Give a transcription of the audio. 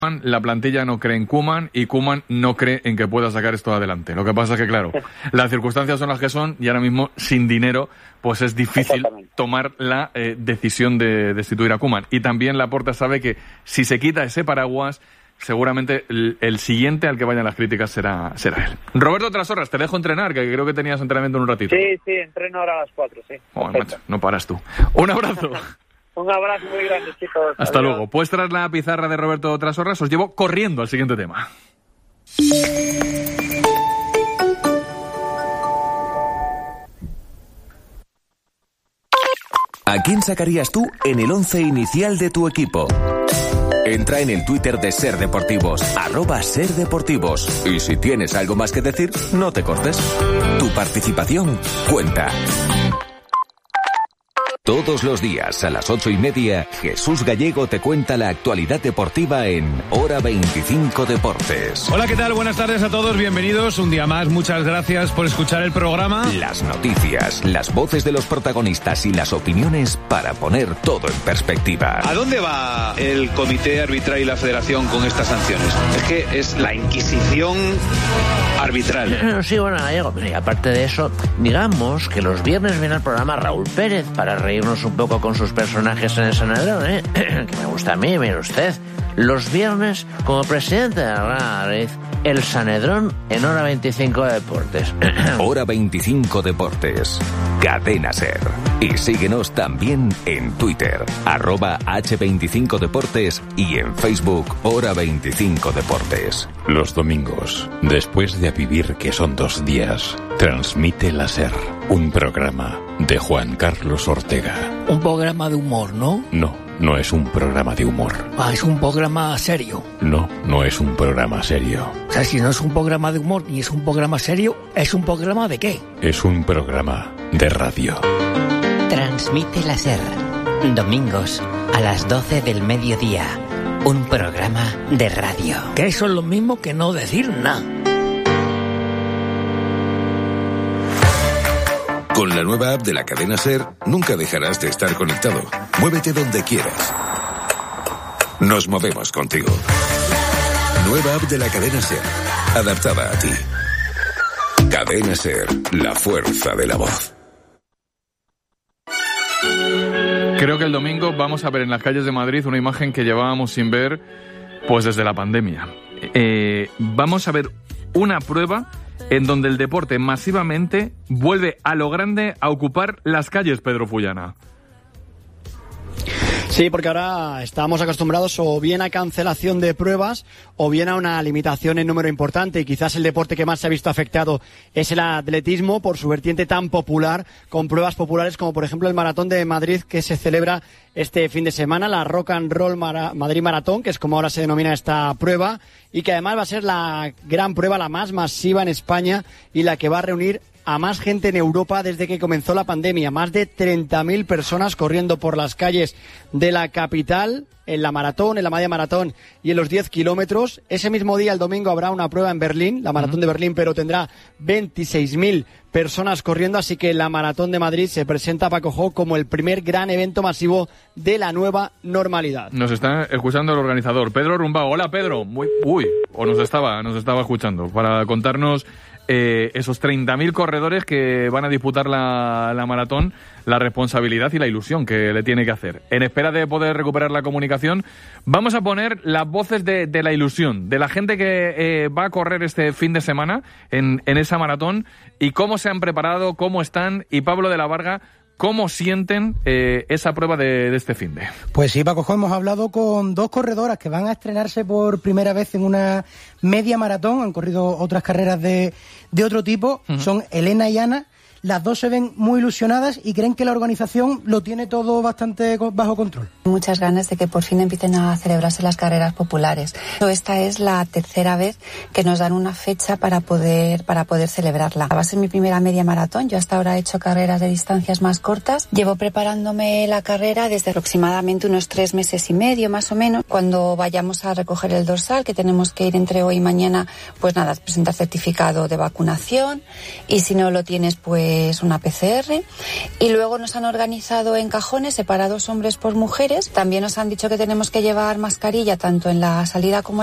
La plantilla no cree en Koeman y Koeman no cree en que pueda sacar esto adelante. Lo que pasa es que, claro, las circunstancias son las que son y ahora mismo, sin dinero, pues es difícil tomar la decisión de destituir a Koeman. Y también Laporta sabe que si se quita ese paraguas, seguramente el siguiente al que vayan las críticas será él. Roberto Trasorras, te dejo entrenar, que creo que tenías entrenamiento en un ratito. Sí, entreno ahora a las 4, sí. Joder, macho, no paras tú. Un abrazo. Un abrazo muy grande, chicos. Hasta Adiós. Luego. Pues tras la pizarra de Roberto Trasorras, os llevo corriendo al siguiente tema. ¿A quién sacarías tú en el 11 inicial de tu equipo? Entra en el Twitter de Ser Deportivos, @SerDeportivos. Y si tienes algo más que decir, no te cortes. Tu participación cuenta. Todos los días a las 8:30, Jesús Gallego te cuenta la actualidad deportiva en Hora 25 Deportes. Hola, ¿qué tal? Buenas tardes a todos, bienvenidos un día más. Muchas gracias por escuchar el programa. Las noticias, las voces de los protagonistas y las opiniones para poner todo en perspectiva. ¿A dónde va el comité arbitral y la federación con estas sanciones? Es que es la Inquisición arbitral. Sí, bueno, Gallego, y aparte de eso, digamos que los viernes viene al programa Raúl Pérez para reírnos un poco con sus personajes en el Sanedrón, que me gusta a mí, mire usted. Los viernes, como presidente de la Real Madrid, el Sanedrón en Hora 25 Deportes. Hora 25 Deportes. Cadena Ser. Y síguenos también en Twitter, @H25Deportes y en Facebook, Hora 25 Deportes. Los domingos, después de vivir que son 2 días, transmite la Ser, un programa de Juan Carlos Ortega. Un programa de humor, ¿no? No es un programa de humor. Es un programa serio. No es un programa serio. O sea, si no es un programa de humor ni es un programa serio, ¿es un programa de qué? Es un programa de radio. Transmite la Ser, domingos a las 12 del mediodía. Un programa de radio. Que eso es lo mismo que no decir nada. Con la nueva app de la cadena Ser, nunca dejarás de estar conectado. Muévete donde quieras. Nos movemos contigo. Nueva app de la cadena Ser, adaptada a ti. Cadena Ser, la fuerza de la voz. Creo que el domingo vamos a ver en las calles de Madrid una imagen que llevábamos sin ver pues desde la pandemia. Vamos a ver una prueba en donde el deporte masivamente vuelve a lo grande a ocupar las calles, Pedro Fullana. Sí, porque ahora estamos acostumbrados o bien a cancelación de pruebas o bien a una limitación en número importante, y quizás el deporte que más se ha visto afectado es el atletismo por su vertiente tan popular, con pruebas populares como por ejemplo el Maratón de Madrid, que se celebra este fin de semana, la Rock and Roll Madrid Maratón, que es como ahora se denomina esta prueba, y que además va a ser la gran prueba, la más masiva en España y la que va a reunir a más gente en Europa desde que comenzó la pandemia. Más de 30.000 personas corriendo por las calles de la capital en la maratón, en la media maratón y en los 10 kilómetros. Ese mismo día, el domingo, habrá una prueba en Berlín, la maratón de Berlín, pero tendrá 26.000 personas corriendo, así que la maratón de Madrid se presenta, Paco Jo, como el primer gran evento masivo de la nueva normalidad. Nos está escuchando el organizador, Pedro Rumbao. Hola, Pedro. Nos estaba escuchando para contarnos esos 30.000 corredores que van a disputar la maratón, la responsabilidad y la ilusión que le tiene que hacer. En espera de poder recuperar la comunicación, vamos a poner las voces de la ilusión, de la gente que va a correr este fin de semana en esa maratón, y cómo se han preparado, cómo están, y Pablo de la Varga, ¿cómo sienten esa prueba de este finde? Pues sí, Paco, hemos hablado con 2 corredoras que van a estrenarse por primera vez en una media maratón. Han corrido otras carreras de otro tipo. Uh-huh. Son Elena y Ana. Las 2 se ven muy ilusionadas y creen que la organización lo tiene todo bastante bajo control. Muchas ganas de que por fin empiecen a celebrarse las carreras populares. Esta es la tercera vez que nos dan una fecha para poder celebrarla. Va a ser mi primera media maratón. Yo hasta ahora he hecho carreras de distancias más cortas. Llevo preparándome la carrera desde aproximadamente unos 3 meses y medio, más o menos. Cuando vayamos a recoger el dorsal, que tenemos que ir entre hoy y mañana, pues nada, presentar certificado de vacunación, y si no lo tienes, pues que es una PCR, y luego nos han organizado en cajones separados hombres por mujeres. También nos han dicho que tenemos que llevar mascarilla tanto en la salida como